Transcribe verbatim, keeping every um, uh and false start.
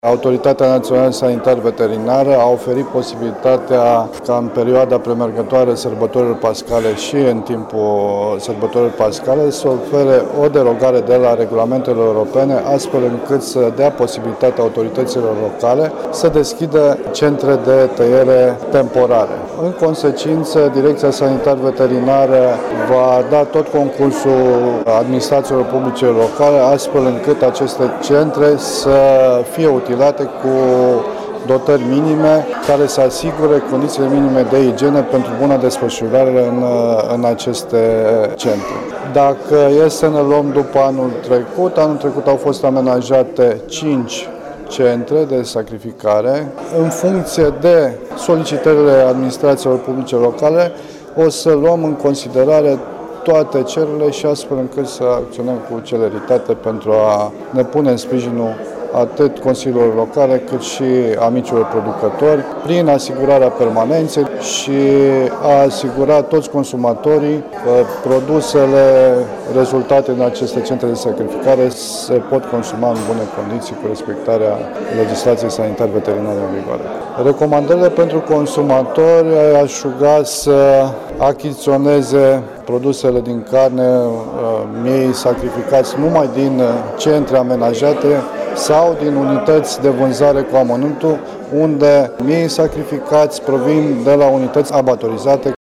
Autoritatea Națională Sanitar-Veterinară a oferit posibilitatea ca în perioada premergătoare sărbătorilor pascale și în timpul sărbătorilor pascale să ofere o derogare de la regulamentele europene, astfel încât să dea posibilitatea autorităților locale să deschidă centre de tăiere temporare. În consecință, Direcția Sanitar-Veterinară va da tot concursul administrațiilor publice locale, astfel încât aceste centre să fie utilate cu dotări minime care să asigure condițiile minime de igienă pentru bună desfășurare în, în aceste centre. Dacă e să ne luăm după anul trecut, anul trecut au fost amenajate cinci centre de sacrificare. În funcție de solicitările administrațiilor publice locale, o să luăm în considerare toate cererile și astfel încât să acționăm cu celeritate pentru a ne pune în sprijinul atât consiliilor locale cât și amicilor producători, prin asigurarea permanenței și a asigura toți consumatorii că produsele rezultate în aceste centre de sacrificare se pot consuma în bune condiții cu respectarea legislației sanitar-veterinare în vigoare. Recomandările pentru consumatori aș ruga să achiziționeze produsele din carne, miei sacrificați numai din centre amenajate sau din unități de vânzare cu amănuntul, unde miei sacrificați provin de la unități abatorizate